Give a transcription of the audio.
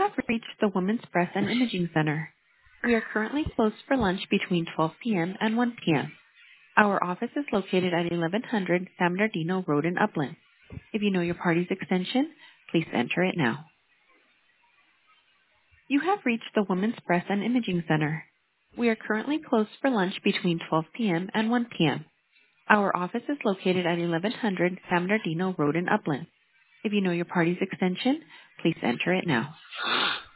have reached the Women's Breast and Imaging Center. We are currently closed for lunch between 12 p.m. and 1 p.m. Our office is located at 1100 San Bernardino Road in Upland. If you know your party's extension, please enter it now. You have reached the Women's Breast and Imaging Center. We are currently closed for lunch between 12 p.m. and 1 p.m. Our office is located at 1100 San Bernardino Road in Upland. If you know your party's extension, please enter it now.